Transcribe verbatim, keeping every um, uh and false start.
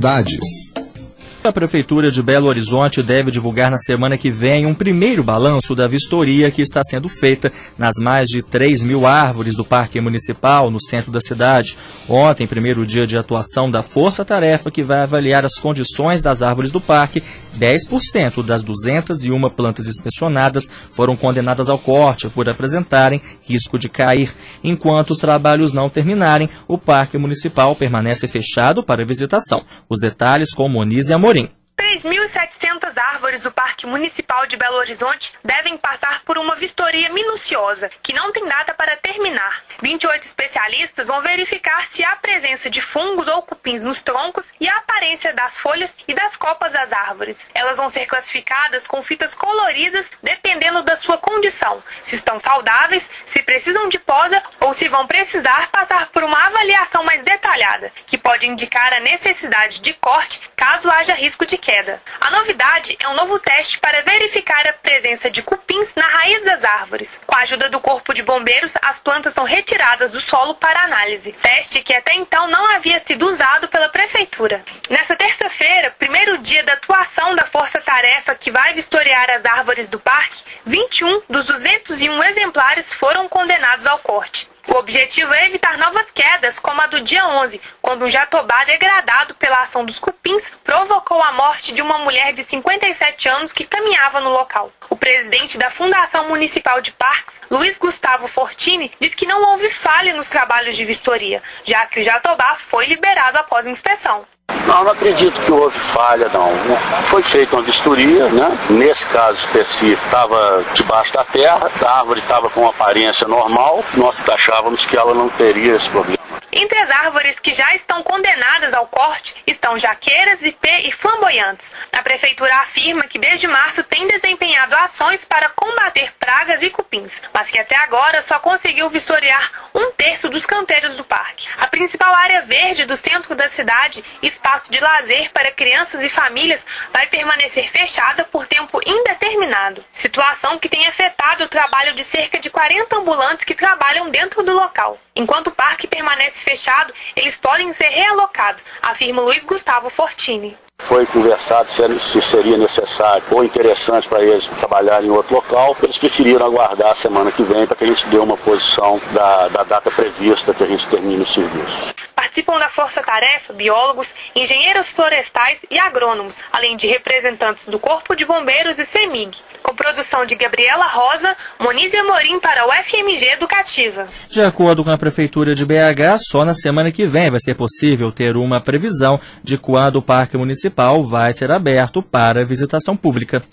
cidades. A Prefeitura de Belo Horizonte deve divulgar na semana que vem um primeiro balanço da vistoria que está sendo feita nas mais de três mil árvores do Parque Municipal, no centro da cidade. Ontem, primeiro dia de atuação da Força Tarefa, que vai avaliar as condições das árvores do parque, dez por cento das duzentas e uma plantas inspecionadas foram condenadas ao corte por apresentarem risco de cair. Enquanto os trabalhos não terminarem, o Parque Municipal permanece fechado para visitação. Os detalhes com Moniz e Amorim. três mil e setecentas árvores do Parque Municipal de Belo Horizonte devem passar por uma vistoria minuciosa, que não tem data para terminar. vinte e oito especialistas vão verificar se há presença de fungos ou cupins nos troncos e a aparência das folhas e das copas das árvores. Elas vão ser classificadas com fitas coloridas dependendo da sua condição, se estão saudáveis, se precisam de poda ou se vão precisar passar por uma avaliação mais detalhada, que pode indicar a necessidade de corte caso haja risco de queda. A novidade é um novo teste para verificar a presença de cupins na raiz das árvores. Com a ajuda do Corpo de Bombeiros, as plantas são retiradas do solo para análise, teste que até então não havia sido usado pela Prefeitura. Nessa terça-feira, primeiro dia da atuação da Força Tarefa que vai vistoriar as árvores do parque, vinte e um dos duzentos e um exemplares foram condenados ao corte. O objetivo é evitar novas quedas, como a do dia onze, quando um jatobá degradado pela ação dos cupins provocou a morte de uma mulher de cinquenta e sete anos que caminhava no local. O presidente da Fundação Municipal de Parques, Luiz Gustavo Fortini, diz que não houve falha nos trabalhos de vistoria, já que o jatobá foi liberado após a inspeção. Não, não acredito que houve falha, não. Foi feita uma vistoria, né? Nesse caso específico, estava debaixo da terra, a árvore estava com aparência normal, nós achávamos que ela não teria esse problema. Entre as árvores que já estão condenadas ao corte estão jaqueiras, ipê e flamboyantes. A Prefeitura afirma que desde março tem desempenhado ações para combater pragas e cupins, mas que até agora só conseguiu vistoriar um terço dos canteiros do parque. A principal área verde do centro da cidade, espaço de lazer para crianças e famílias, vai permanecer fechada por tempo indeterminado, situação que tem afetado o trabalho de cerca de quarenta ambulantes que trabalham dentro do local. Enquanto o parque permanece fechado, eles podem ser realocados, afirma Luiz Gustavo Fortini. Foi conversado se seria necessário ou interessante para eles trabalharem em outro local. Eles preferiram aguardar a semana que vem para que a gente dê uma posição da, da data prevista que a gente termine o serviço. Participam da Força Tarefa biólogos, engenheiros florestais e agrônomos, além de representantes do Corpo de Bombeiros e CEMIG. Com produção de Gabriela Rosa, Moniz e Amorim para o F M G Educativa. De acordo com a Prefeitura de B H, só na semana que vem vai ser possível ter uma previsão de quando o Parque Municipal vai ser aberto para visitação pública.